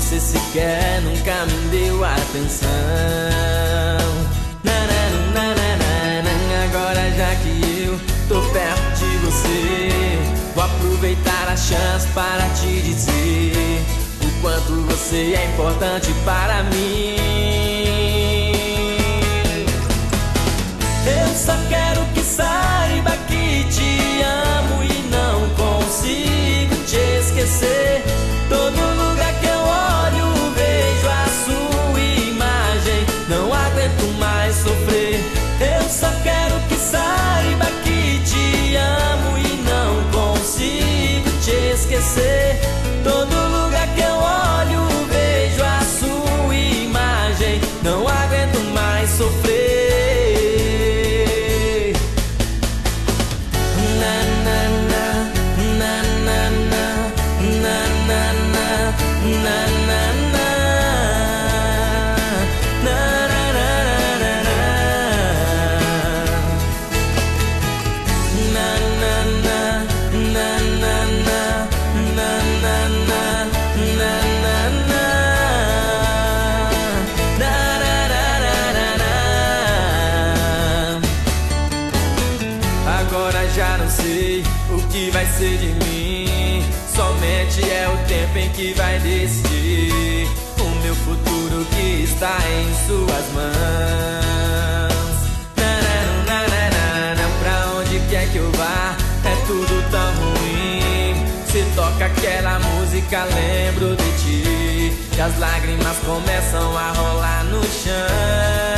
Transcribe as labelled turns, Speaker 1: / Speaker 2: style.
Speaker 1: você sequer nunca me deu atenção. Agora já que eu tô perto de você, vou aproveitar a chance para te dizer o quanto você é importante para mim. Eu só quero que saiba que te amo e não consigo te esquecer. Todo lugar que eu olho vejo a sua imagem, não aguento mais sofrer. Eu só quero que saiba que te amo e não consigo te esquecer. Todo lugar que eu olho vejo a sua imagem, não aguento mais sofrer. Agora já não sei o que vai ser de mim. Somente é o tempo em que vai decidir o meu futuro que está em suas mãos. Pra onde quer que eu vá, é tudo tão ruim. Se toca aquela música, lembro de ti, e as lágrimas começam a rolar no chão.